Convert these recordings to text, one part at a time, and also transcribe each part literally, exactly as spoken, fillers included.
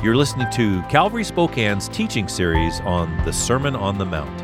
You're listening to Calvary Spokane's teaching series on the Sermon on the Mount.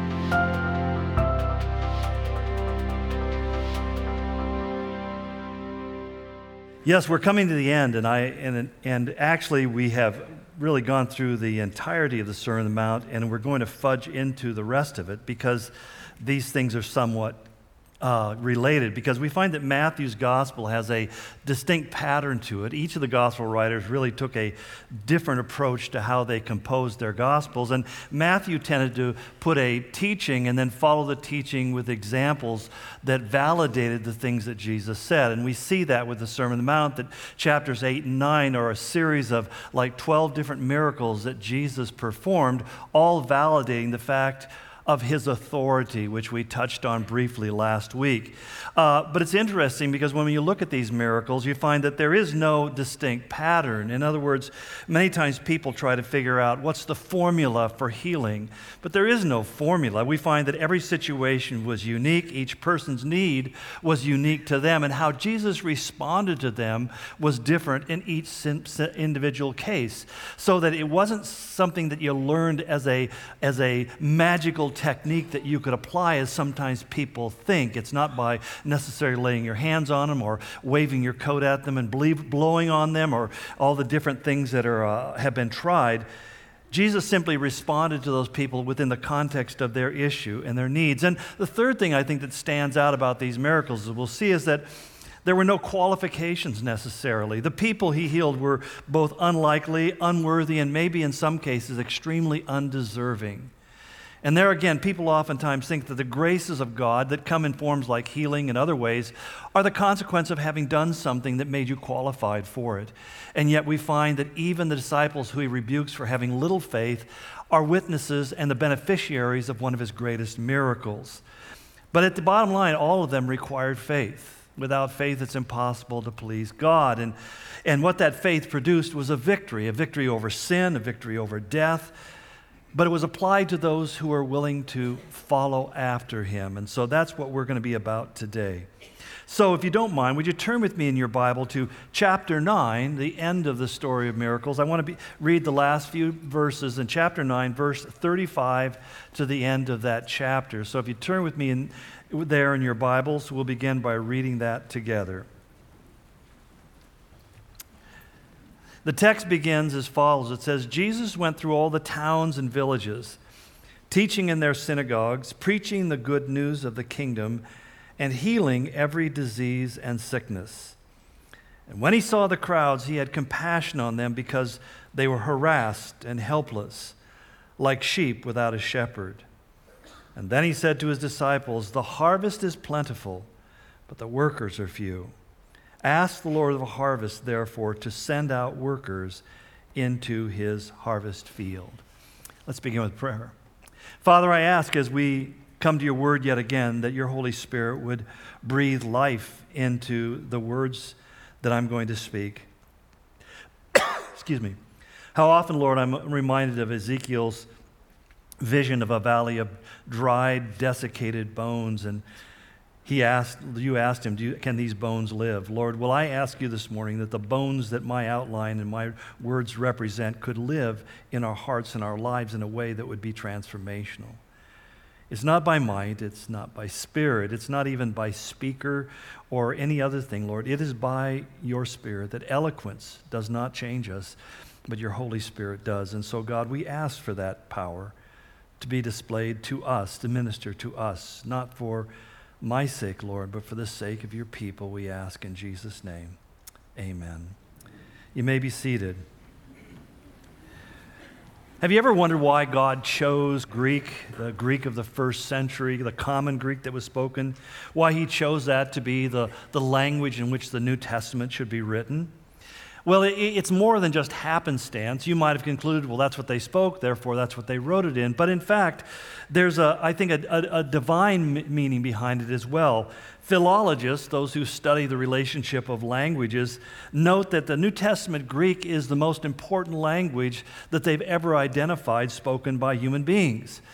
Yes, we're coming to the end, and I and and actually we have really gone through the entirety of the Sermon on the Mount, and we're going to fudge into the rest of it because these things are somewhat uh, related. Because we find that Matthew's gospel has a distinct pattern to it. Each of the gospel writers really took a different approach to how they composed their gospels, and Matthew tended to put a teaching and then follow the teaching with examples that validated the things that Jesus said. And we see that with the Sermon on the Mount, that chapters eight and nine are a series of like twelve different miracles that Jesus performed, all validating the fact of his authority, which we touched on briefly last week. Uh, but it's interesting because when you look at these miracles, you find that there is no distinct pattern. In other words, many times people try to figure out what's the formula for healing, but there is no formula. We find that every situation was unique, each person's need was unique to them, and how Jesus responded to them was different in each individual case, so that it wasn't something that you learned as a, as a magical technique that you could apply as sometimes people think. It's not by necessarily laying your hands on them or waving your coat at them and blowing on them or all the different things that are uh, have been tried. Jesus simply responded to those people within the context of their issue and their needs. And the third thing I think that stands out about these miracles, as we'll see, is that there were no qualifications necessarily. The people he healed were both unlikely, unworthy, and maybe in some cases extremely undeserving. And there again, people oftentimes think that the graces of God that come in forms like healing and other ways are the consequence of having done something that made you qualified for it. And yet we find that even the disciples who he rebukes for having little faith are witnesses and the beneficiaries of one of his greatest miracles. But at the bottom line, all of them required faith. Without faith, it's impossible to please God. And, and what that faith produced was a victory, a victory over sin, a victory over death. But it was applied to those who are willing to follow after him. And so that's what we're going to be about today. So if you don't mind, would you turn with me in your Bible to chapter nine, the end of the story of miracles. I want to be, read the last few verses in chapter nine, verse thirty-five to the end of that chapter. So if you turn with me in, there in your Bibles, we'll begin by reading that together. The text begins as follows. It says, Jesus went through all the towns and villages, teaching in their synagogues, preaching the good news of the kingdom, and healing every disease and sickness. And when he saw the crowds, he had compassion on them because they were harassed and helpless, like sheep without a shepherd. And then he said to his disciples, the harvest is plentiful, but the workers are few. Ask the Lord of the harvest, therefore, to send out workers into his harvest field. Let's begin with prayer. Father, I ask as we come to your word yet again that your Holy Spirit would breathe life into the words that I'm going to speak. Excuse me. How often, Lord, I'm reminded of Ezekiel's vision of a valley of dried, desiccated bones, and He asked, you asked him, Do you, can these bones live? Lord, will I ask you this morning that the bones that my outline and my words represent could live in our hearts and our lives in a way that would be transformational. It's not by might, it's not by spirit, it's not even by speaker or any other thing, Lord. It is by your Spirit that eloquence does not change us, but your Holy Spirit does. And so, God, we ask for that power to be displayed to us, to minister to us, not for my sake, Lord, but for the sake of your people, we ask in Jesus' name. Amen. You may be seated. Have you ever wondered why God chose Greek, the Greek of the first century, the common Greek that was spoken, why he chose that to be the, the language in which the New Testament should be written? Well, it, it's more than just happenstance. You might have concluded, well, that's what they spoke, therefore that's what they wrote it in. But in fact, there's, a, I think, a, a, a divine m- meaning behind it as well. Philologists, those who study the relationship of languages, note that the New Testament Greek is the most important language that they've ever identified spoken by human beings.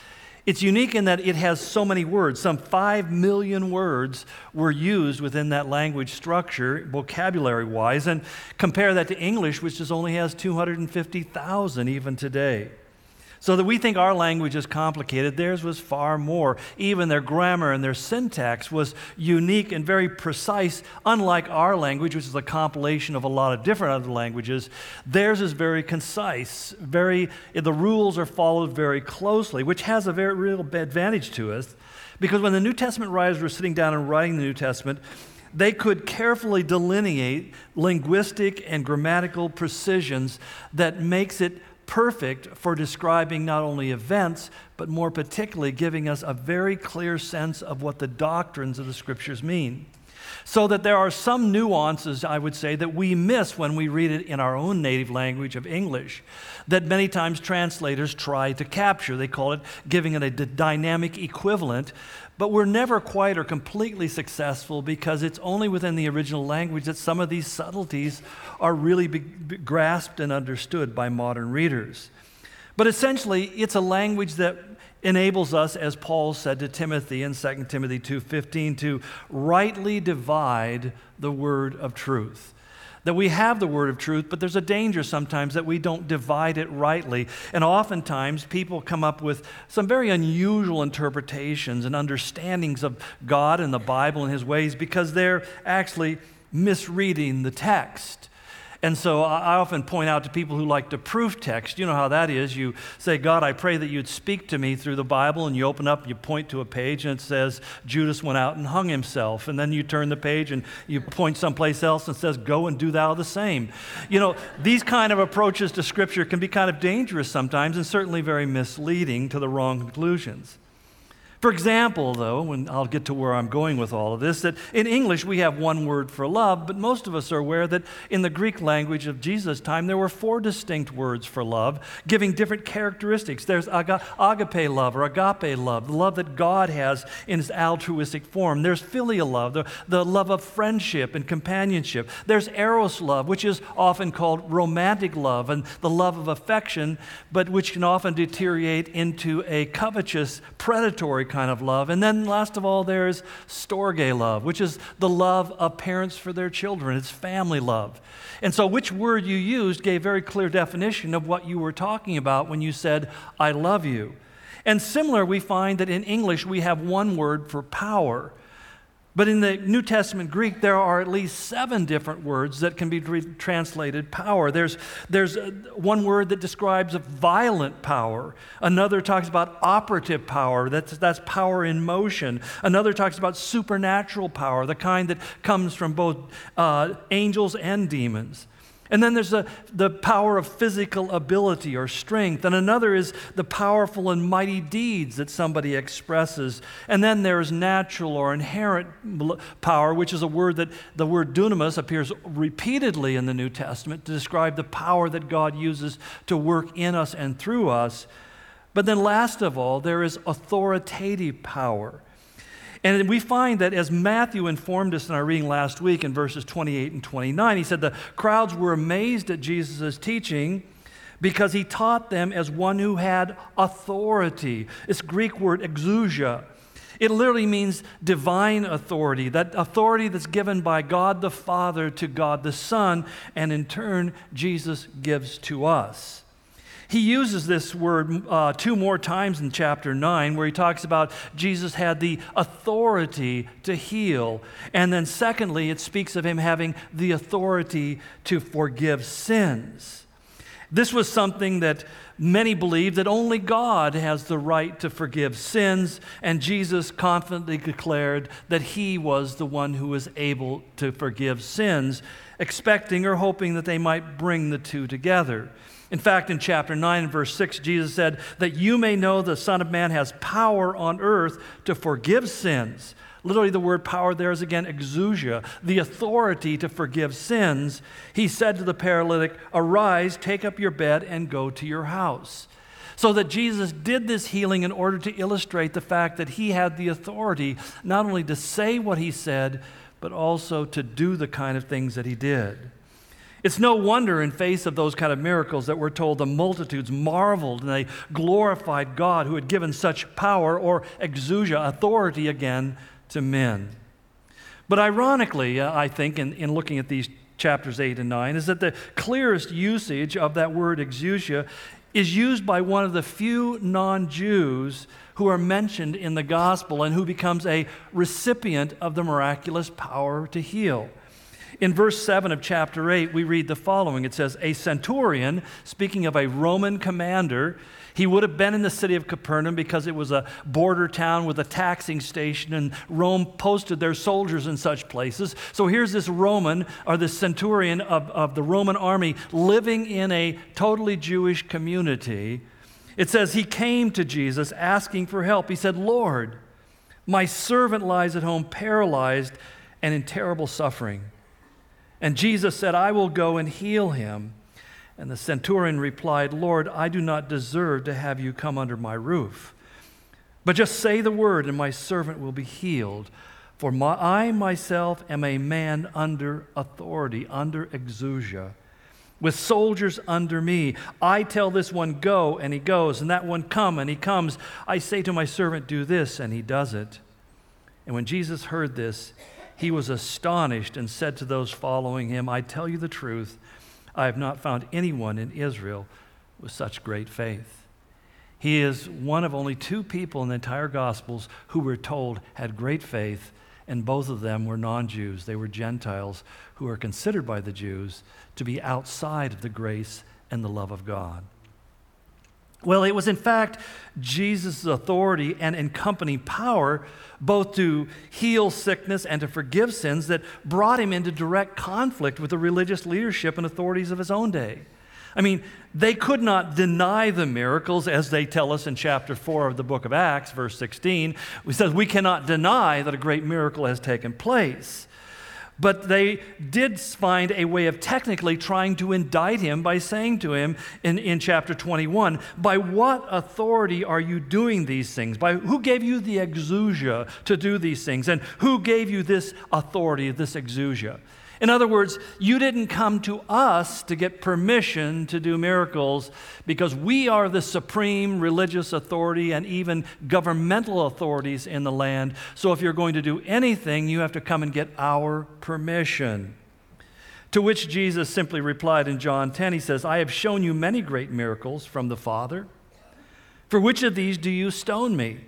It's unique in that it has so many words. Some five million words were used within that language structure, vocabulary-wise, and compare that to English, which just only has two hundred fifty thousand even today. So that we think our language is complicated, theirs was far more. Even their grammar and their syntax was unique and very precise, unlike our language, which is a compilation of a lot of different other languages. Theirs is very concise, very, the rules are followed very closely, which has a very real advantage to us, because when the New Testament writers were sitting down and writing the New Testament, they could carefully delineate linguistic and grammatical precisions that makes it perfect for describing not only events, but more particularly giving us a very clear sense of what the doctrines of the Scriptures mean. So that there are some nuances, I would say, that we miss when we read it in our own native language of English, that many times translators try to capture. They call it giving it a d- dynamic equivalent, but we're never quite or completely successful because it's only within the original language that some of these subtleties are really be- be grasped and understood by modern readers. But essentially, it's a language that enables us, as Paul said to Timothy in Second Timothy two fifteen, to rightly divide the word of truth. That we have the word of truth, but there's a danger sometimes that we don't divide it rightly. And oftentimes people come up with some very unusual interpretations and understandings of God and the Bible and His ways because they're actually misreading the text. And so I often point out to people who like to proof text, you know how that is. You say, God, I pray that you'd speak to me through the Bible, and you open up, you point to a page, and it says, Judas went out and hung himself. And then you turn the page, and you point someplace else, and it says, go and do thou the same. You know, these kind of approaches to Scripture can be kind of dangerous sometimes, and certainly very misleading to the wrong conclusions. For example, though, and I'll get to where I'm going with all of this, that in English we have one word for love, but most of us are aware that in the Greek language of Jesus' time there were four distinct words for love, giving different characteristics. There's aga- agape love or agape love, the love that God has in His altruistic form. There's filial love, the, the love of friendship and companionship. There's eros love, which is often called romantic love and the love of affection, but which can often deteriorate into a covetous, predatory kind of love. And then last of all, there's storge love, which is the love of parents for their children. It's family love. And so which word you used gave very clear definition of what you were talking about when you said, I love you. And similar, we find that in English we have one word for power. But in the New Testament Greek, there are at least seven different words that can be re- translated power. There's, there's one word that describes a violent power. Another talks about operative power. That's, that's power in motion. Another talks about supernatural power, the kind that comes from both uh, angels and demons. And then there's a, the power of physical ability or strength. And another is the powerful and mighty deeds that somebody expresses. And then there is natural or inherent power, which is a word that the word dunamis appears repeatedly in the New Testament to describe the power that God uses to work in us and through us. But then last of all, there is authoritative power. And we find that as Matthew informed us in our reading last week in verses twenty-eight and twenty-nine, he said the crowds were amazed at Jesus' teaching because he taught them as one who had authority. It's Greek word exousia. It literally means divine authority, that authority that's given by God the Father to God the Son, and in turn, Jesus gives to us. He uses this word uh, two more times in chapter nine, where he talks about Jesus had the authority to heal. And then secondly, it speaks of him having the authority to forgive sins. This was something that many believed that only God has the right to forgive sins, and Jesus confidently declared that he was the one who was able to forgive sins, expecting or hoping that they might bring the two together. In fact, in chapter nine, verse six, Jesus said, that you may know the Son of Man has power on earth to forgive sins. Literally, the word power there is again exousia, the authority to forgive sins. He said to the paralytic, arise, take up your bed, and go to your house. So that Jesus did this healing in order to illustrate the fact that he had the authority not only to say what he said, but also to do the kind of things that he did. It's no wonder in face of those kind of miracles that we're told the multitudes marveled and they glorified God who had given such power, or exousia, authority again, to men. But ironically, uh, I think, in, in looking at these chapters eight and nine, is that the clearest usage of that word exousia is used by one of the few non-Jews who are mentioned in the gospel and who becomes a recipient of the miraculous power to heal. In verse seven of chapter eight, we read the following. It says, a centurion, speaking of a Roman commander, he would have been in the city of Capernaum because it was a border town with a taxing station, and Rome posted their soldiers in such places. So here's this Roman, or this centurion of, of the Roman army, living in a totally Jewish community. It says he came to Jesus asking for help. He said, Lord, my servant lies at home paralyzed and in terrible suffering. And Jesus said, I will go and heal him. And the centurion replied, Lord, I do not deserve to have you come under my roof. But just say the word, and my servant will be healed. For my, I myself am a man under authority, under exousia, with soldiers under me. I tell this one, go, and he goes, and that one, come, and he comes. I say to my servant, do this, and he does it. And when Jesus heard this, he was astonished and said to those following him, I tell you the truth, I have not found anyone in Israel with such great faith. He is one of only two people in the entire Gospels who we're told had great faith, and both of them were non-Jews. They were Gentiles who are considered by the Jews to be outside of the grace and the love of God. Well, it was in fact Jesus' authority and accompanying power, both to heal sickness and to forgive sins, that brought him into direct conflict with the religious leadership and authorities of his own day. I mean, they could not deny the miracles, as they tell us in chapter four of the book of Acts, verse sixteen. It says, we cannot deny that a great miracle has taken place. But they did find a way of technically trying to indict him by saying to him in, in chapter twenty-one, by what authority are you doing these things? By who gave you the exousia to do these things? And who gave you this authority, this exousia? In other words, you didn't come to us to get permission to do miracles because we are the supreme religious authority and even governmental authorities in the land. So if you're going to do anything, you have to come and get our permission. To which Jesus simply replied in John ten, he says, I have shown you many great miracles from the Father. For which of these do you stone me?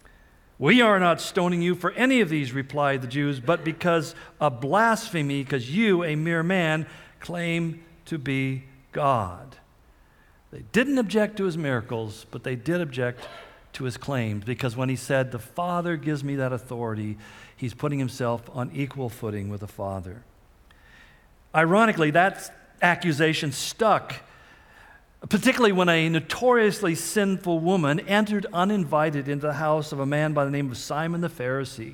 We are not stoning you for any of these, replied the Jews, but because of blasphemy, because you, a mere man, claim to be God. They didn't object to his miracles, but they did object to his claims, because when he said, the Father gives me that authority, he's putting himself on equal footing with the Father. Ironically, that accusation stuck, particularly when a notoriously sinful woman entered uninvited into the house of a man by the name of Simon the Pharisee.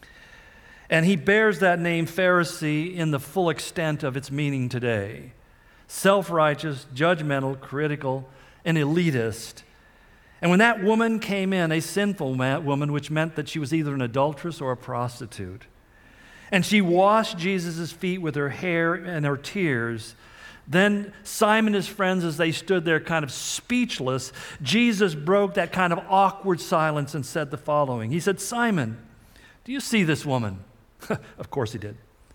And he bears that name Pharisee in the full extent of its meaning today. Self-righteous, judgmental, critical, and elitist. And when that woman came in, a sinful woman, which meant that she was either an adulteress or a prostitute, and she washed Jesus' feet with her hair and her tears, then Simon and his friends, as they stood there kind of speechless, Jesus broke that kind of awkward silence and said the following. He said, Simon, do you see this woman? Of course he did.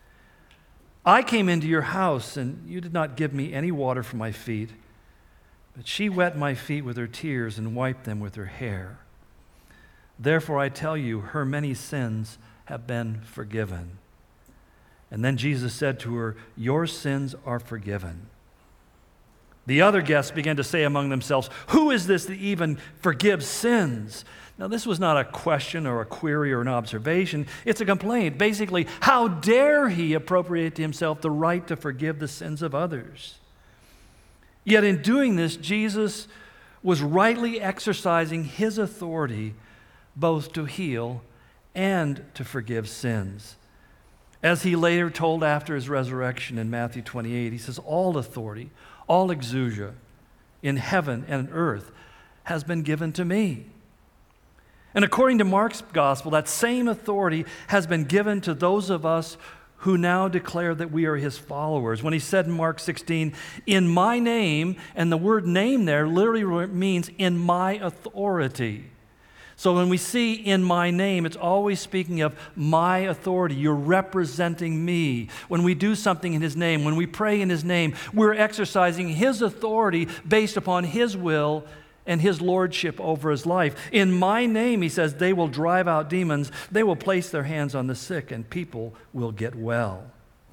I came into your house, and you did not give me any water for my feet, but she wet my feet with her tears and wiped them with her hair. Therefore I tell you, her many sins have been forgiven. And then Jesus said to her, your sins are forgiven. The other guests began to say among themselves, who is this that even forgives sins? Now, this was not a question or a query or an observation. It's a complaint. Basically, how dare he appropriate to himself the right to forgive the sins of others? Yet in doing this, Jesus was rightly exercising his authority both to heal and to forgive sins. As he later told after his resurrection in Matthew twenty-eight, he says, all authority, all exousia in heaven and earth has been given to me. And according to Mark's gospel, that same authority has been given to those of us who now declare that we are his followers. When he said in Mark sixteen, in my name, and the word name there literally means in my authority. So when we see in my name, it's always speaking of my authority. You're representing me. When we do something in his name, when we pray in his name, we're exercising his authority based upon his will and his lordship over his life. In my name, he says, they will drive out demons. They will place their hands on the sick, and people will get well.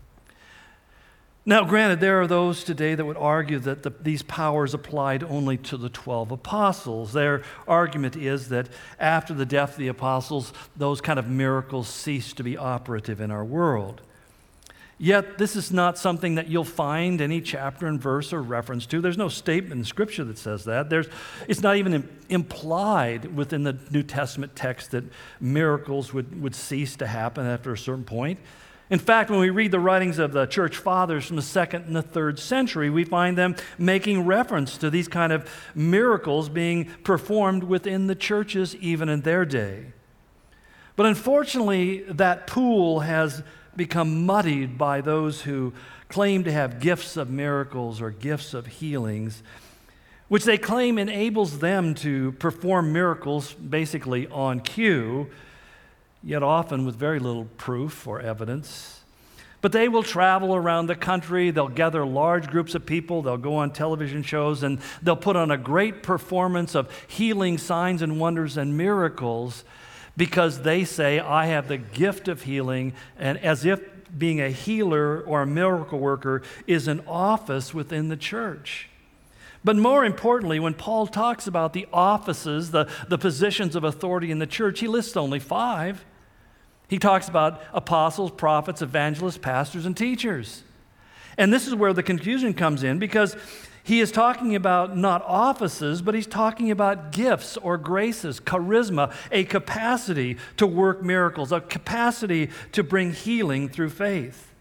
Now, granted, there are those today that would argue that the, these powers applied only to the twelve apostles. Their argument is that after the death of the apostles, those kind of miracles ceased to be operative in our world. Yet, this is not something that you'll find any chapter and verse or reference to. There's no statement in Scripture that says that. There's, it's not even implied within the New Testament text that miracles would, would cease to happen after a certain point. In fact, when we read the writings of the church fathers from the second and the third century, we find them making reference to these kind of miracles being performed within the churches even in their day. But unfortunately, that pool has become muddied by those who claim to have gifts of miracles or gifts of healings, which they claim enables them to perform miracles basically on cue, yet often with very little proof or evidence. But they will travel around the country, they'll gather large groups of people, they'll go on television shows, and they'll put on a great performance of healing signs and wonders and miracles because they say, I have the gift of healing, and as if being a healer or a miracle worker is an office within the church. But more importantly, when Paul talks about the offices, the, the positions of authority in the church, he lists only five. He talks about apostles, prophets, evangelists, pastors, and teachers. And this is where the confusion comes in, because he is talking about not offices, but he's talking about gifts or graces, charisma, a capacity to work miracles, a capacity to bring healing through faith.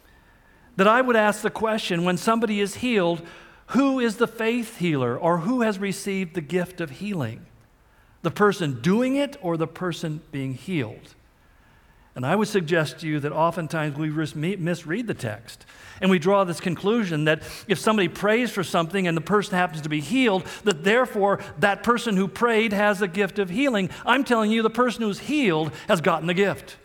That I would ask the question, when somebody is healed, who is the faith healer, or who has received the gift of healing? The person doing it or the person being healed? And I would suggest to you that oftentimes we misread the text, and we draw this conclusion that if somebody prays for something and the person happens to be healed, that therefore that person who prayed has a gift of healing. I'm telling you, the person who's healed has gotten the gift.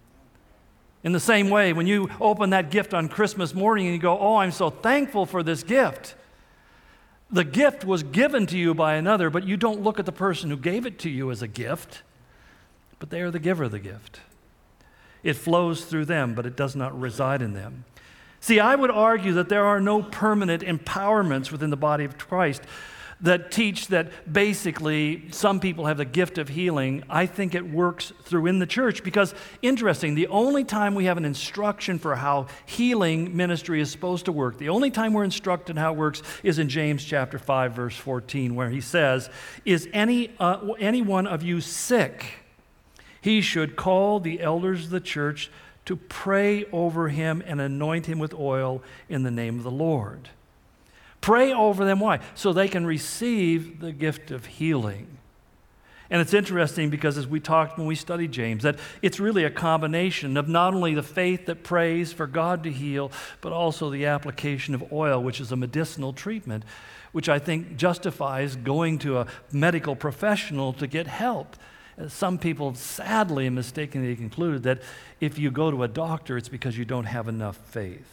In the same way, when you open that gift on Christmas morning and you go, oh, I'm so thankful for this gift. The gift was given to you by another, but you don't look at the person who gave it to you as a gift, but they are the giver of the gift. It flows through them, but it does not reside in them. See, I would argue that there are no permanent empowerments within the body of Christ that teach that basically some people have the gift of healing. I think it works through in the church because, interesting, the only time we have an instruction for how healing ministry is supposed to work, the only time we're instructed how it works is in James chapter five, verse fourteen, where he says, is any, uh, any one of you sick? He should call the elders of the church to pray over him and anoint him with oil in the name of the Lord. Pray over them. Why? So they can receive the gift of healing. And it's interesting because as we talked when we studied James, that it's really a combination of not only the faith that prays for God to heal, but also the application of oil, which is a medicinal treatment, which I think justifies going to a medical professional to get help. Some people sadly and mistakenly conclude that if you go to a doctor, it's because you don't have enough faith.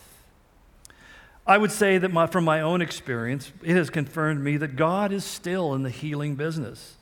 I would say that my, from my own experience, it has confirmed me that God is still in the healing business.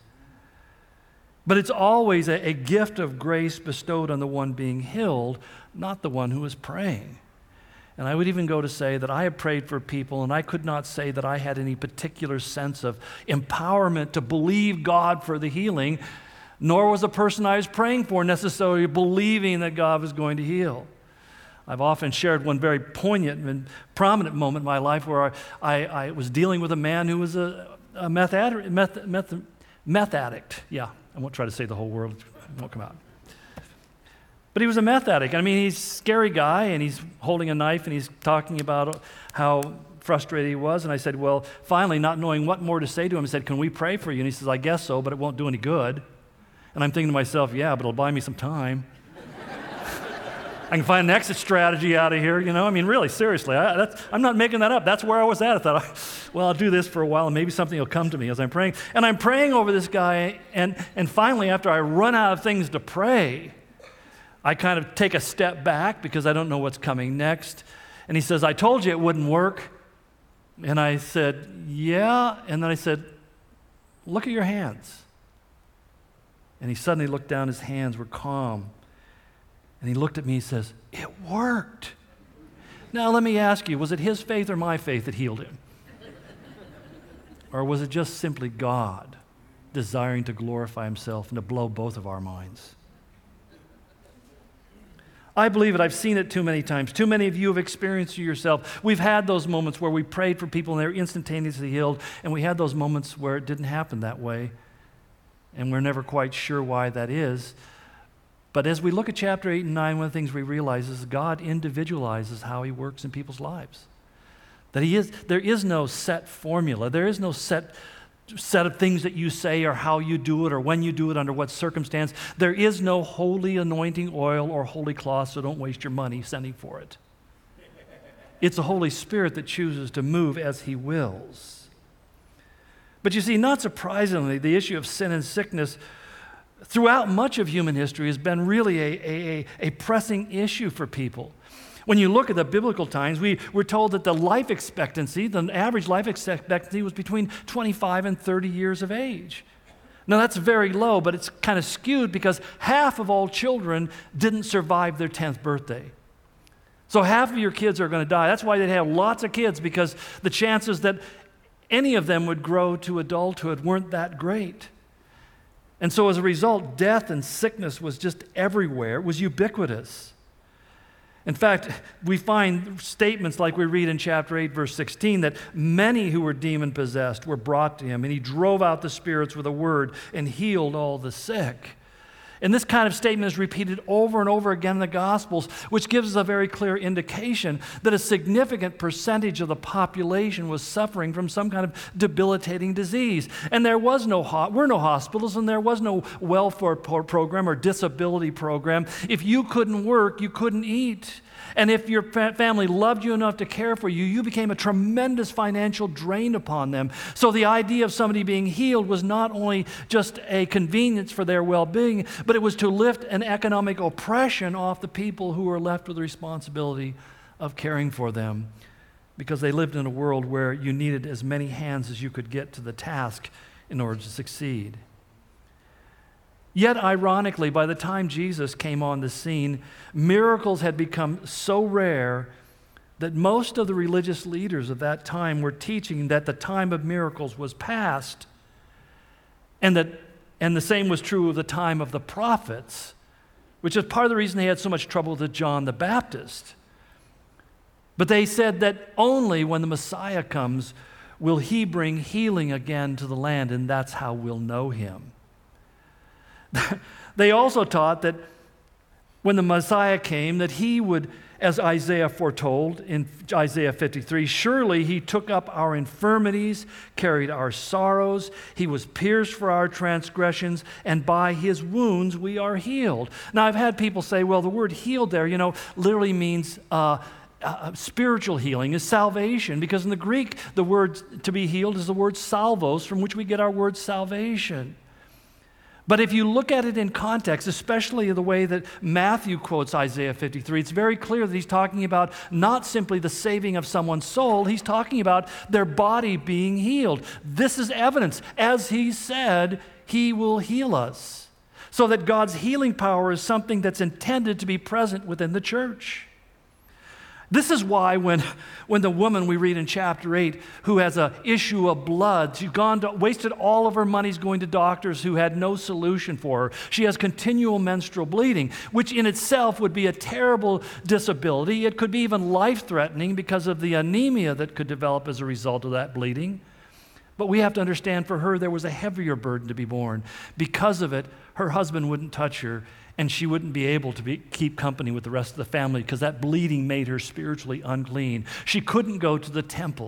But it's always a, a gift of grace bestowed on the one being healed, not the one who is praying. And I would even go to say that I have prayed for people, and I could not say that I had any particular sense of empowerment to believe God for the healing, nor was the person I was praying for necessarily believing that God was going to heal. I've often shared one very poignant and prominent moment in my life where I, I, I was dealing with a man who was a, a meth, ad, meth, meth, meth addict. Yeah, I won't try to say the whole word. It won't come out. But he was a meth addict. I mean, he's a scary guy, and he's holding a knife, and he's talking about how frustrated he was. And I said, well, finally, not knowing what more to say to him, I said, can we pray for you? And he says, I guess so, but it won't do any good. And I'm thinking to myself, yeah, but it'll buy me some time. I can find an exit strategy out of here, you know? I mean, really, seriously, I, that's, I'm not making that up. That's where I was at. I thought, well, I'll do this for a while, and maybe something will come to me as I'm praying. And I'm praying over this guy, and, and finally, after I run out of things to pray, I kind of take a step back because I don't know what's coming next. And he says, I told you it wouldn't work. And I said, yeah. And then I said, look at your hands. And he suddenly looked down, his hands were calm. And he looked at me and says, it worked. Now let me ask you, was it his faith or my faith that healed him? Or was it just simply God desiring to glorify himself and to blow both of our minds? I believe it. I've seen it too many times. Too many of you have experienced it yourself. We've had those moments where we prayed for people and they were instantaneously healed, and we had those moments where it didn't happen that way, and we're never quite sure why that is. But as we look at chapter eight and nine, one of the things we realize is God individualizes how he works in people's lives. That he is, there is no set formula. There is no set set of things that you say or how you do it or when you do it, under what circumstance. There is no holy anointing oil or holy cloth, so don't waste your money sending for it. It's the Holy Spirit that chooses to move as he wills. But you see, not surprisingly, the issue of sin and sickness throughout much of human history has been really a, a, a pressing issue for people. When you look at the biblical times, we were told that the life expectancy, the average life expectancy was between twenty-five and thirty years of age. Now that's very low, but it's kind of skewed because half of all children didn't survive their tenth birthday. So half of your kids are going to die. That's why they have lots of kids, because the chances that any of them would grow to adulthood weren't that great. And so as a result, death and sickness was just everywhere. It was ubiquitous. In fact, we find statements like we read in chapter eight, verse sixteen, that many who were demon-possessed were brought to him, and he drove out the spirits with a word and healed all the sick. And this kind of statement is repeated over and over again in the Gospels, which gives us a very clear indication that a significant percentage of the population was suffering from some kind of debilitating disease. And there was no ho- were no hospitals, and there was no welfare pro- program or disability program. If you couldn't work, you couldn't eat. And if your fa- family loved you enough to care for you, you became a tremendous financial drain upon them. So the idea of somebody being healed was not only just a convenience for their well-being, but it was to lift an economic oppression off the people who were left with the responsibility of caring for them, because they lived in a world where you needed as many hands as you could get to the task in order to succeed. Yet, ironically, by the time Jesus came on the scene, miracles had become so rare that most of the religious leaders of that time were teaching that the time of miracles was past, and that and the same was true of the time of the prophets, which is part of the reason they had so much trouble with John the Baptist. But they said that only when the Messiah comes will he bring healing again to the land, and that's how we'll know him. They also taught that when the Messiah came, that he would, as Isaiah foretold in Isaiah fifty-three, surely he took up our infirmities, carried our sorrows, he was pierced for our transgressions, and by his wounds we are healed. Now, I've had people say, well, the word healed there, you know, literally means uh, uh, spiritual healing, is salvation, because in the Greek, the word to be healed is the word salvos, from which we get our word salvation. But if you look at it in context, especially the way that Matthew quotes Isaiah fifty-three, it's very clear that he's talking about not simply the saving of someone's soul, he's talking about their body being healed. This is evidence. As he said, he will heal us. So that God's healing power is something that's intended to be present within the church. This is why when, when the woman we read in chapter eight who has an issue of blood, she's gone to, wasted all of her monies going to doctors who had no solution for her. She has continual menstrual bleeding, which in itself would be a terrible disability. It could be even life-threatening because of the anemia that could develop as a result of that bleeding. But we have to understand, for her, there was a heavier burden to be borne. Because of it, her husband wouldn't touch her, and she wouldn't be able to be, keep company with the rest of the family because that bleeding made her spiritually unclean. She couldn't go to the temple.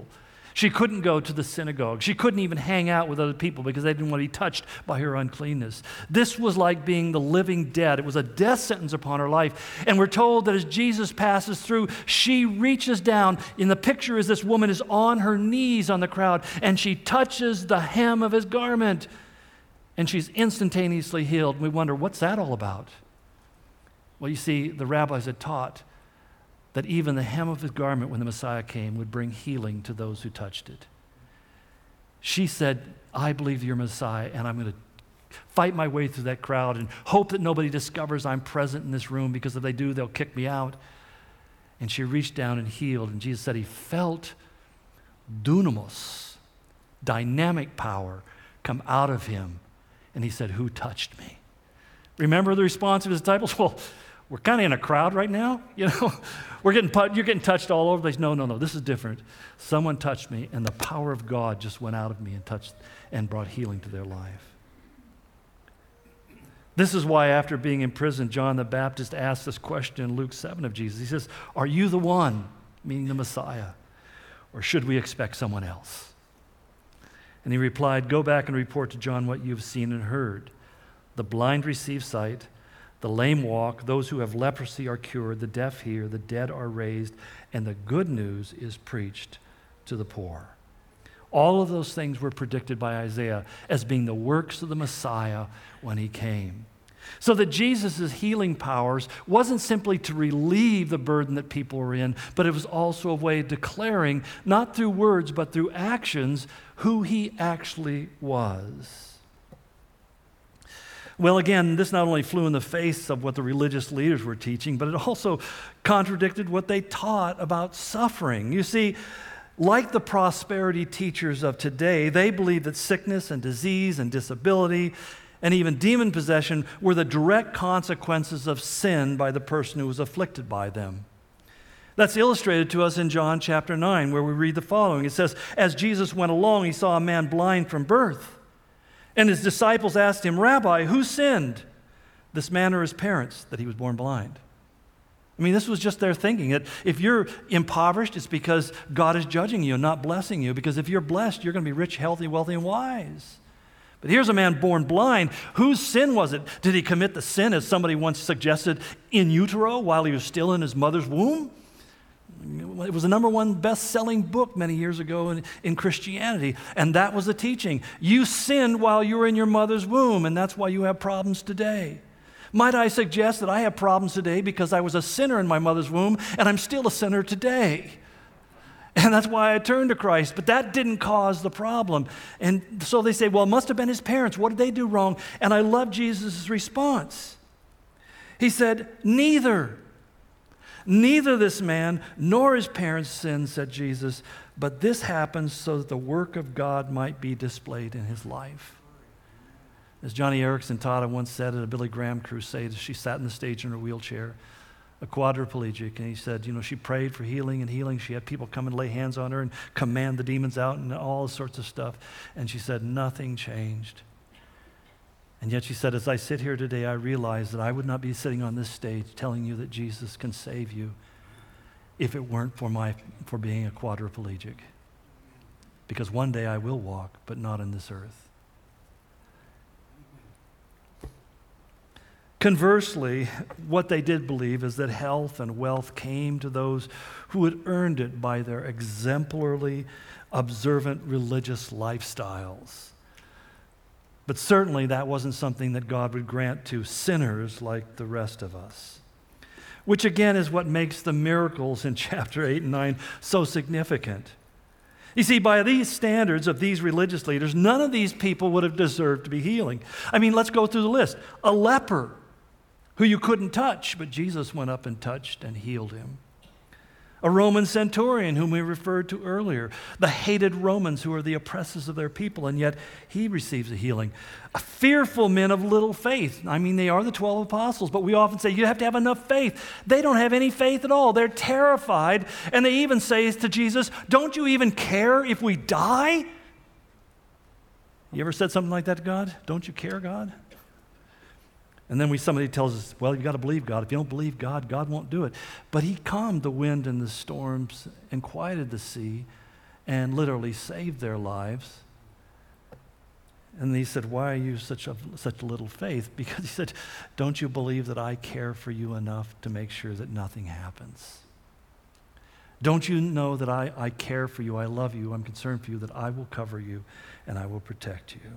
She couldn't go to the synagogue. She couldn't even hang out with other people because they didn't want to be touched by her uncleanness. This was like being the living dead. It was a death sentence upon her life. And we're told that as Jesus passes through, she reaches down. And the picture is this woman is on her knees on the crowd, and she touches the hem of his garment. And she's instantaneously healed. And we wonder, what's that all about? Well, you see, the rabbis had taught that even the hem of his garment, when the Messiah came, would bring healing to those who touched it. She said, I believe you're Messiah, and I'm going to fight my way through that crowd and hope that nobody discovers I'm present in this room, because if they do, they'll kick me out. And she reached down and healed, and Jesus said he felt dunamos, dynamic power, come out of him. And he said, who touched me? Remember the response of his disciples? Well, we're kind of in a crowd right now, you know. We're getting you're getting touched all over the place. No, no, no, this is different. Someone touched me, and the power of God just went out of me and touched and brought healing to their life. This is why after being imprisoned, John the Baptist asked this question in Luke seven of Jesus. He says, are you the one, meaning the Messiah, or should we expect someone else? And he replied, go back and report to John what you've seen and heard. The blind receive sight, the lame walk, those who have leprosy are cured, the deaf hear, the dead are raised, and the good news is preached to the poor. All of those things were predicted by Isaiah as being the works of the Messiah when he came. So that Jesus' healing powers wasn't simply to relieve the burden that people were in, but it was also a way of declaring, not through words, but through actions, who he actually was. Well, again, this not only flew in the face of what the religious leaders were teaching, but it also contradicted what they taught about suffering. You see, like the prosperity teachers of today, they believed that sickness and disease and disability and even demon possession were the direct consequences of sin by the person who was afflicted by them. That's illustrated to us in John chapter nine, where we read the following. It says, as Jesus went along, he saw a man blind from birth. And his disciples asked him, Rabbi, who sinned, this man or his parents, that he was born blind? I mean, this was just their thinking, that if you're impoverished, it's because God is judging you and not blessing you. Because if you're blessed, you're going to be rich, healthy, wealthy, and wise. But here's a man born blind. Whose sin was it? Did he commit the sin, as somebody once suggested, in utero while he was still in his mother's womb? It was the number one best-selling book many years ago in, in Christianity, and that was the teaching. You sinned while you were in your mother's womb, and that's why you have problems today. Might I suggest that I have problems today because I was a sinner in my mother's womb, and I'm still a sinner today. And that's why I turned to Christ, but that didn't cause the problem. And so they say, well, it must have been his parents. What did they do wrong? And I love Jesus' response. He said, neither. Neither this man nor his parents sinned, said Jesus, but this happens so that the work of God might be displayed in his life. As Johnny Erickson taught, I once said at a Billy Graham crusade, she sat in the stage in her wheelchair, a quadriplegic, and he said, you know, she prayed for healing and healing. She had people come and lay hands on her and command the demons out and all sorts of stuff. And she said, nothing changed. And yet she said, as I sit here today, I realize that I would not be sitting on this stage telling you that Jesus can save you if it weren't for my for being a quadriplegic. Because one day I will walk, but not in this earth. Conversely, what they did believe is that health and wealth came to those who had earned it by their exemplarily observant religious lifestyles. But certainly that wasn't something that God would grant to sinners like the rest of us. Which again is what makes the miracles in chapter eight and nine so significant. You see, by these standards of these religious leaders, none of these people would have deserved to be healing. I mean, let's go through the list. A leper who you couldn't touch, but Jesus went up and touched and healed him. A Roman centurion whom we referred to earlier, the hated Romans who are the oppressors of their people, and yet he receives a healing. A fearful men of little faith. I mean, they are the twelve apostles, but we often say you have to have enough faith. They don't have any faith at all. They're terrified, and they even say to Jesus, don't you even care if we die? You ever said something like that to God? Don't you care, God? And then we, somebody tells us, well, you've got to believe God. If you don't believe God, God won't do it. But he calmed the wind and the storms and quieted the sea and literally saved their lives. And he said, why are you such a, such little faith? Because he said, don't you believe that I care for you enough to make sure that nothing happens? Don't you know that I, I care for you, I love you, I'm concerned for you, that I will cover you and I will protect you?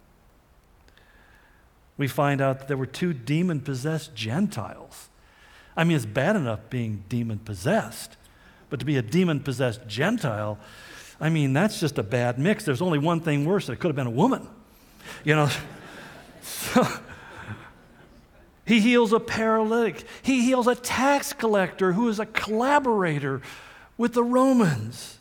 We find out that there were two demon-possessed Gentiles. I mean, it's bad enough being demon-possessed, but to be a demon-possessed Gentile, I mean, that's just a bad mix. There's only one thing worse. It could have been a woman. You know, so, he heals a paralytic. He heals a tax collector who is a collaborator with the Romans.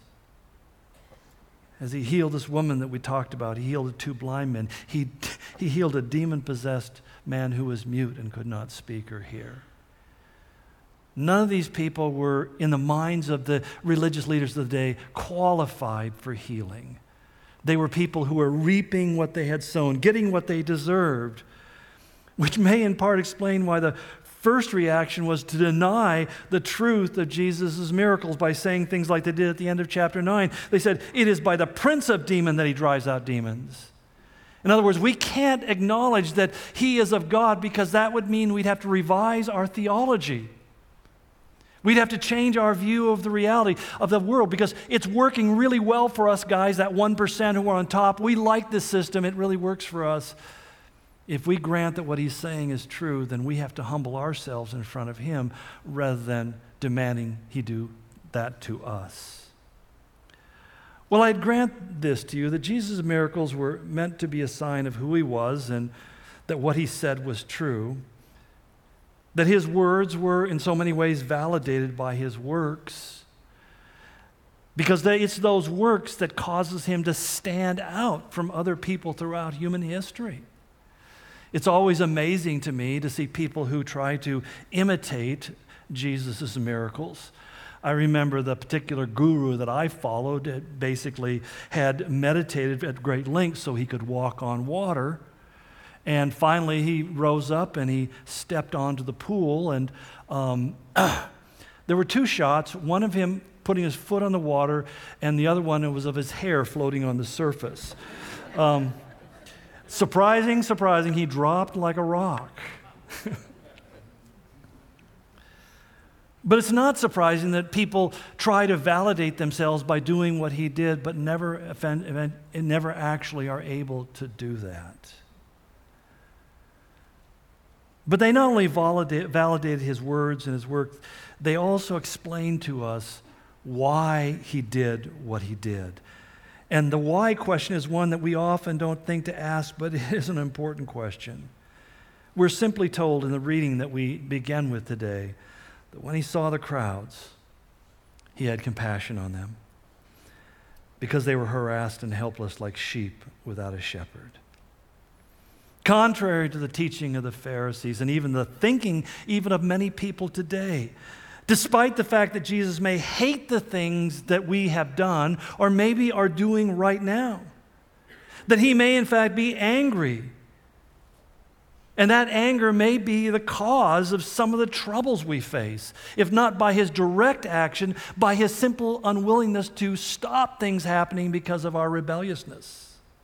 As he healed this woman that we talked about, he healed the two blind men. He, he healed a demon-possessed man who was mute and could not speak or hear. None of these people were, in the minds of the religious leaders of the day, qualified for healing. They were people who were reaping what they had sown, getting what they deserved, which may in part explain why the first reaction was to deny the truth of Jesus' miracles by saying things like they did at the end of chapter nine. They said, it is by the prince of demons that he drives out demons. In other words, we can't acknowledge that he is of God because that would mean we'd have to revise our theology. We'd have to change our view of the reality of the world because it's working really well for us guys, that one percent who are on top. We like this system. It really works for us. If we grant that what he's saying is true, then we have to humble ourselves in front of him rather than demanding he do that to us. Well, I'd grant this to you, that Jesus' miracles were meant to be a sign of who he was and that what he said was true. That his words were in so many ways validated by his works, because they, it's those works that causes him to stand out from other people throughout human history. It's always amazing to me to see people who try to imitate Jesus' miracles. I remember the particular guru that I followed that basically had meditated at great length so he could walk on water. And finally, he rose up and he stepped onto the pool. And um, there were two shots, one of him putting his foot on the water, and the other one was of his hair floating on the surface. Um, surprising, surprising, he dropped like a rock. But it's not surprising that people try to validate themselves by doing what he did, but never, offend, never actually are able to do that. But they not only validate, validated his words and his work, they also explained to us why he did what he did. And the why question is one that we often don't think to ask, but it is an important question. We're simply told in the reading that we began with today that when he saw the crowds, he had compassion on them because they were harassed and helpless like sheep without a shepherd. Contrary to the teaching of the Pharisees and even the thinking even of many people today, despite the fact that Jesus may hate the things that we have done or maybe are doing right now, that he may in fact be angry, and that anger may be the cause of some of the troubles we face, if not by his direct action, by his simple unwillingness to stop things happening because of our rebelliousness.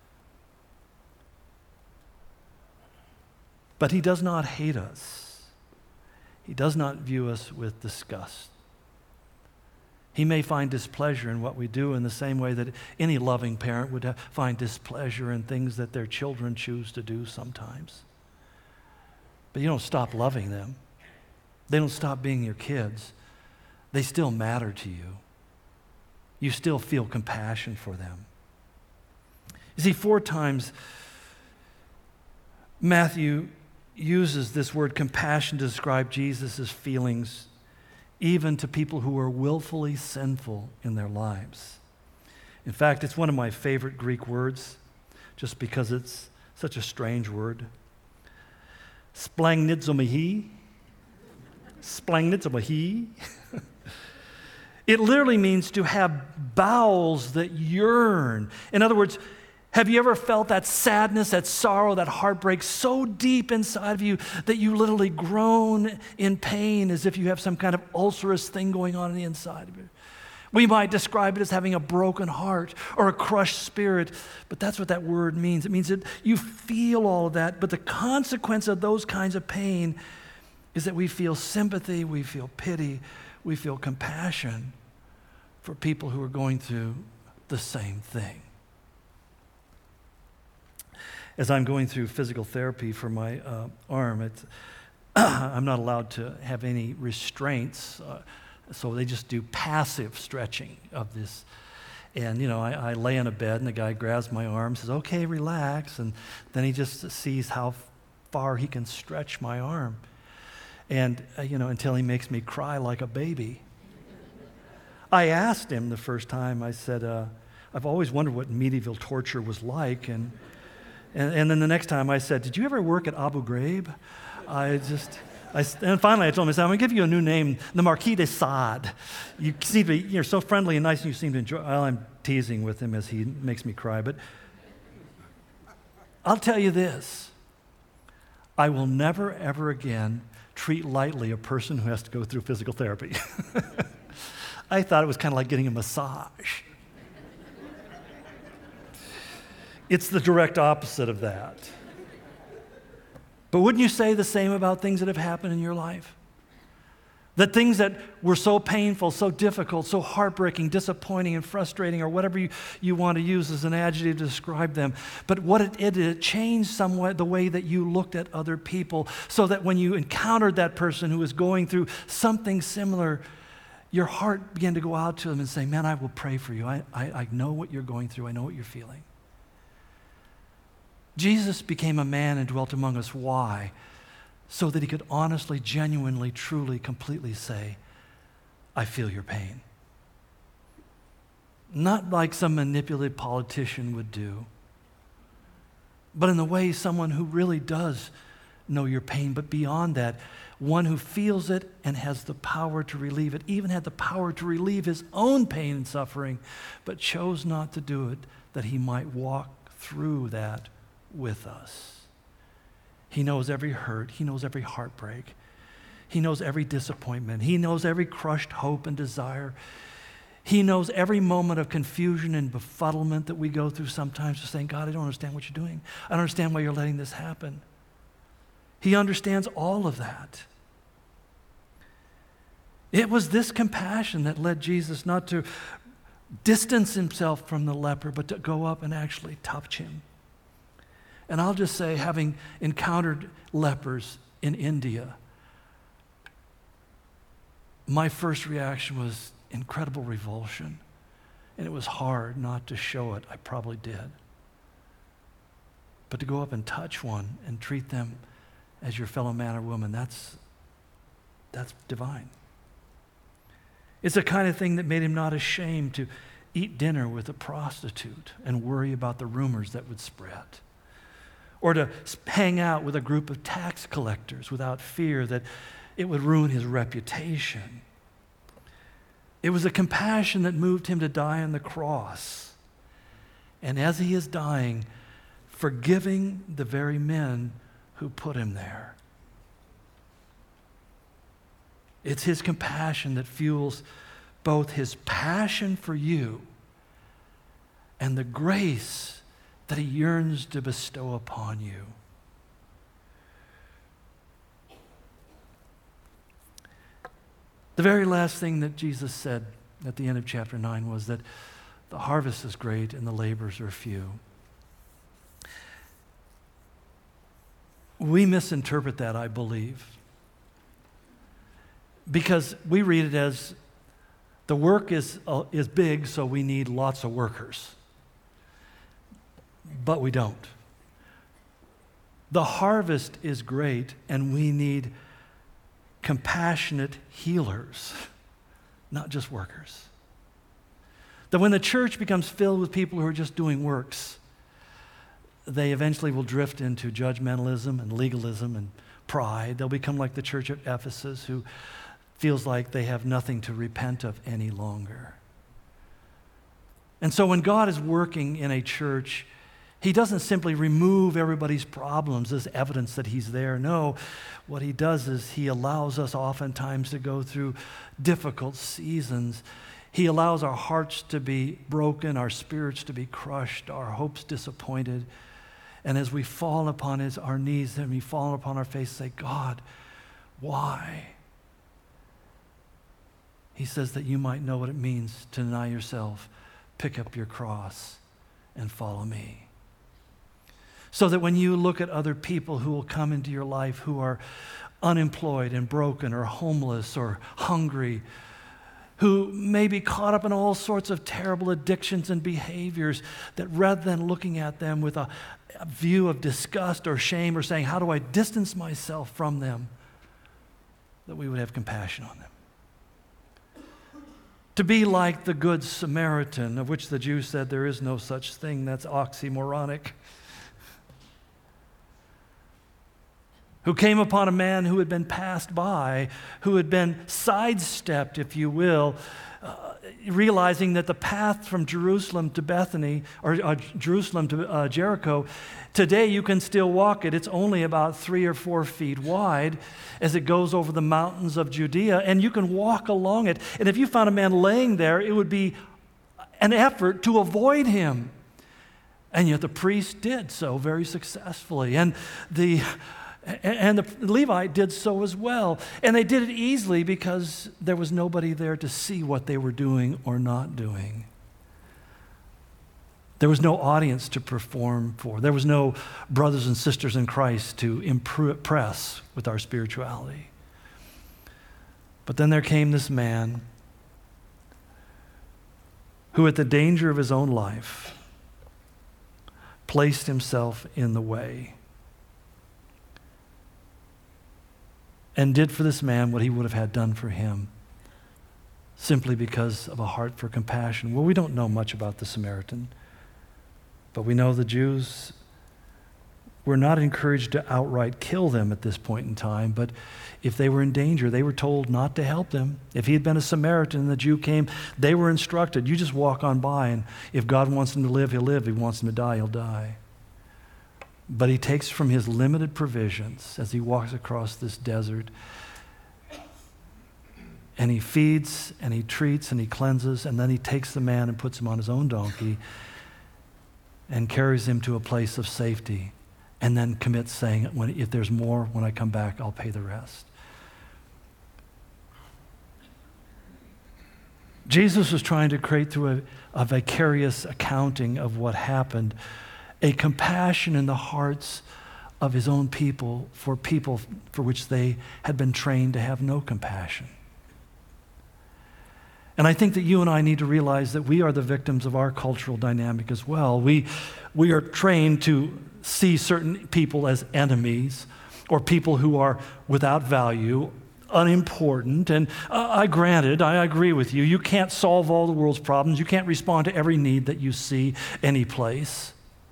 But he does not hate us. He does not view us with disgust. He may find displeasure in what we do in the same way that any loving parent would find displeasure in things that their children choose to do sometimes. But you don't stop loving them. They don't stop being your kids. They still matter to you. You still feel compassion for them. You see, four times Matthew uses this word compassion to describe Jesus' feelings even to people who are willfully sinful in their lives. In fact, it's one of my favorite Greek words just because it's such a strange word. Splangnizomahi. Splangnizomahi. It literally means to have bowels that yearn. In other words, have you ever felt that sadness, that sorrow, that heartbreak so deep inside of you that you literally groan in pain as if you have some kind of ulcerous thing going on in the inside of you? We might describe it as having a broken heart or a crushed spirit, but that's what that word means. It means that you feel all of that, but the consequence of those kinds of pain is that we feel sympathy, we feel pity, we feel compassion for people who are going through the same thing. As I'm going through physical therapy for my uh, arm, it's, I'm not allowed to have any restraints, uh, so they just do passive stretching of this. And, you know, I, I lay in a bed, and the guy grabs my arm, says, okay, relax, and then he just sees how far he can stretch my arm. And, uh, you know, until he makes me cry like a baby. I asked him the first time, I said, uh, I've always wondered what medieval torture was like, and, and and then the next time I said, did you ever work at Abu Ghraib? I just, I, and finally I told him, I said, I'm going to give you a new name, the Marquis de Sade. You seem to be, you're so friendly and nice, and you seem to enjoy, well, I'm teasing with him as he makes me cry, but I'll tell you this, I will never, ever again treat lightly a person who has to go through physical therapy. I thought it was kind of like getting a massage. It's the direct opposite of that. But wouldn't you say the same about things that have happened in your life? That things that were so painful, so difficult, so heartbreaking, disappointing, and frustrating, or whatever you, you want to use as an adjective to describe them, but what it did, it changed somewhat the way that you looked at other people, so that when you encountered that person who was going through something similar, your heart began to go out to them and say, man, I will pray for you. I, I, I know what you're going through. I know what you're feeling. Jesus became a man and dwelt among us. Why? So that he could honestly, genuinely, truly, completely say, I feel your pain. Not like some manipulative politician would do, but in the way someone who really does know your pain, but beyond that, one who feels it and has the power to relieve it, even had the power to relieve his own pain and suffering, but chose not to do it, that he might walk through that with us. He knows every hurt. He knows every heartbreak. He knows every disappointment. He knows every crushed hope and desire. He knows every moment of confusion and befuddlement that we go through sometimes, just saying, God, I don't understand what you're doing. I don't understand why you're letting this happen. He understands all of that. It was this compassion that led Jesus not to distance himself from the leper, but to go up and actually touch him. And I'll just say, having encountered lepers in India, my first reaction was incredible revulsion. And it was hard not to show it. I probably did. But to go up and touch one and treat them as your fellow man or woman, that's, that's divine. It's the kind of thing that made him not ashamed to eat dinner with a prostitute and worry about the rumors that would spread, or to hang out with a group of tax collectors without fear that it would ruin his reputation. It was a compassion that moved him to die on the cross. And as he is dying, forgiving the very men who put him there. It's his compassion that fuels both his passion for you and the grace that he yearns to bestow upon you. The very last thing that Jesus said at the end of chapter nine was that the harvest is great and the laborers are few. We misinterpret that, I believe, because we read it as the work is, uh, is big, so we need lots of workers. But we don't. The harvest is great, and we need compassionate healers, not just workers. That when the church becomes filled with people who are just doing works, they eventually will drift into judgmentalism and legalism and pride. They'll become like the church at Ephesus, who feels like they have nothing to repent of any longer. And so when God is working in a church, he doesn't simply remove everybody's problems as evidence that he's there. No, what he does is he allows us oftentimes to go through difficult seasons. He allows our hearts to be broken, our spirits to be crushed, our hopes disappointed. And as we fall upon his, our knees and we fall upon our face, say, God, why? He says that you might know what it means to deny yourself, pick up your cross, and follow me. So that when you look at other people who will come into your life who are unemployed and broken or homeless or hungry, who may be caught up in all sorts of terrible addictions and behaviors, that rather than looking at them with a, a view of disgust or shame or saying, how do I distance myself from them, that we would have compassion on them. To be like the Good Samaritan, of which the Jews said there is no such thing. That's oxymoronic. Who came upon a man who had been passed by, who had been sidestepped, if you will, uh, realizing that the path from Jerusalem to Bethany, or uh, Jerusalem to uh, Jericho, today you can still walk it. It's only about three or four feet wide as it goes over the mountains of Judea, and you can walk along it. And if you found a man laying there, it would be an effort to avoid him. And yet the priest did so very successfully. And the And the Levite did so as well. And they did it easily because there was nobody there to see what they were doing or not doing. There was no audience to perform for. There was no brothers and sisters in Christ to impress with our spirituality. But then there came this man who, at the danger of his own life, placed himself in the way and did for this man what he would have had done for him, simply because of a heart for compassion. Well, we don't know much about the Samaritan, but we know the Jews were not encouraged to outright kill them at this point in time, but if they were in danger, they were told not to help them. If he had been a Samaritan and the Jew came, they were instructed, you just walk on by, and if God wants him to live, he'll live. If he wants him to die, he'll die. But he takes from his limited provisions as he walks across this desert, and he feeds and he treats and he cleanses, and then he takes the man and puts him on his own donkey and carries him to a place of safety, and then commits saying, when, if there's more, when I come back, I'll pay the rest. Jesus was trying to create through a, a vicarious accounting of what happened a compassion in the hearts of his own people for people for which they had been trained to have no compassion. And I think that you and I need to realize that we are the victims of our cultural dynamic as well. We, we are trained to see certain people as enemies or people who are without value, unimportant. And uh, I granted, I agree with you, you can't solve all the world's problems. You can't respond to every need that you see any place.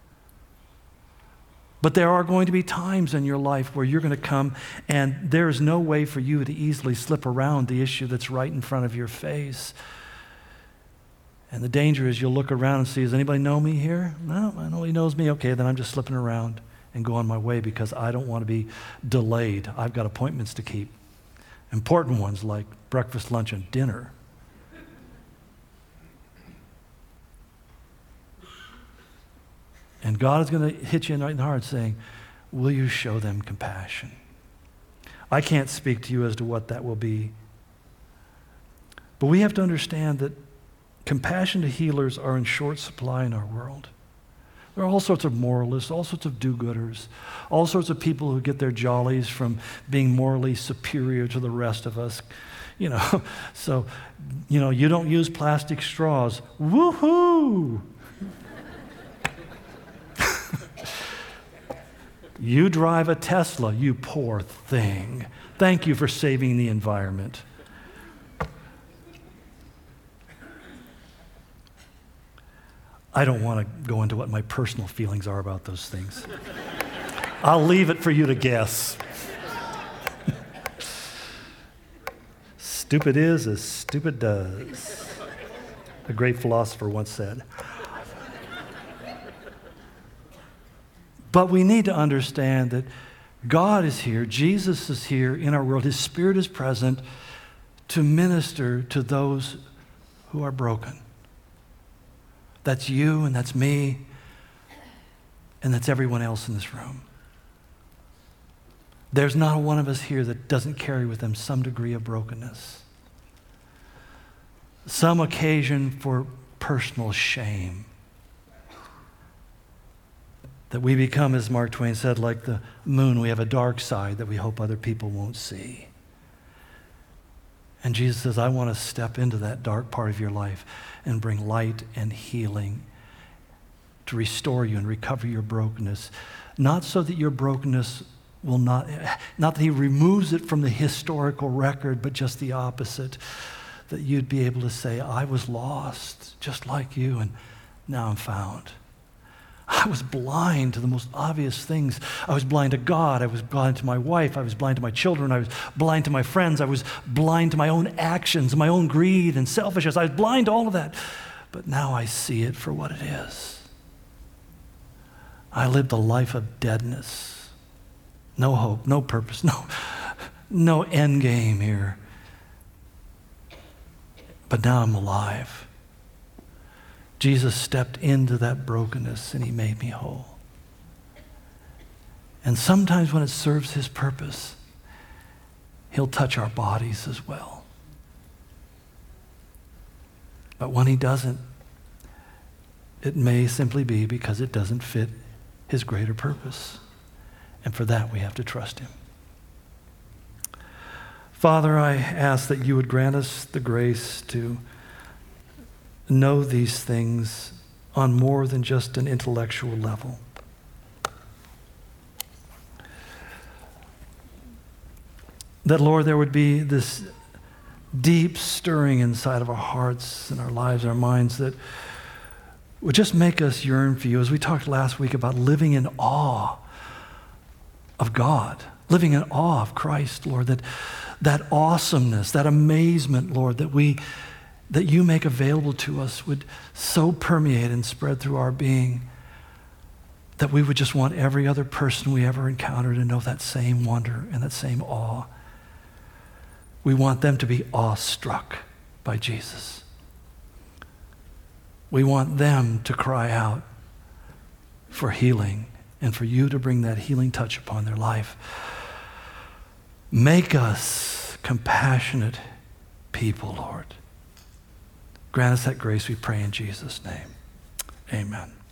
But there are going to be times in your life where you're going to come and there is no way for you to easily slip around the issue that's right in front of your face. And the danger is you'll look around and see, does anybody know me here? No, nobody knows me. Okay, then I'm just slipping around and go on my way because I don't want to be delayed. I've got appointments to keep. Important ones like breakfast, lunch, and dinner. And God is going to hit you right in the heart saying, will you show them compassion? I can't speak to you as to what that will be. But we have to understand that compassionate healers are in short supply in our world. There are all sorts of moralists, all sorts of do-gooders, all sorts of people who get their jollies from being morally superior to the rest of us. You know, so, you know, you don't use plastic straws. Woohoo! You drive a Tesla, you poor thing. Thank you for saving the environment. I don't want to go into what my personal feelings are about those things. I'll leave it for you to guess. Stupid is as stupid does, a great philosopher once said. But we need to understand that God is here, Jesus is here in our world, His Spirit is present to minister to those who are broken. That's you, and that's me, and that's everyone else in this room. There's not one of us here that doesn't carry with them some degree of brokenness, some occasion for personal shame. That we become, as Mark Twain said, like the moon, we have a dark side that we hope other people won't see. And Jesus says, I want to step into that dark part of your life and bring light and healing to restore you and recover your brokenness. Not so that your brokenness will not, not that he removes it from the historical record, but just the opposite. That you'd be able to say, I was lost just like you, and now I'm found. I was blind to the most obvious things. I was blind to God. I was blind to my wife. I was blind to my children. I was blind to my friends. I was blind to my own actions, my own greed and selfishness. I was blind to all of that. But now I see it for what it is. I lived a life of deadness. No hope, no purpose, no, no end game here. But now I'm alive. Jesus stepped into that brokenness and he made me whole. And sometimes when it serves his purpose, he'll touch our bodies as well. But when he doesn't, it may simply be because it doesn't fit his greater purpose. And for that, we have to trust him. Father, I ask that you would grant us the grace to know these things on more than just an intellectual level. That, Lord, there would be this deep stirring inside of our hearts and our lives, our minds, that would just make us yearn for you. As we talked last week about living in awe of God, living in awe of Christ, Lord, that that awesomeness, that amazement, Lord, that we that you make available to us would so permeate and spread through our being that we would just want every other person we ever encounter to know that same wonder and that same awe. We want them to be awestruck by Jesus. We want them to cry out for healing and for you to bring that healing touch upon their life. Make us compassionate people, Lord. Grant us that grace, we pray in Jesus' name. Amen.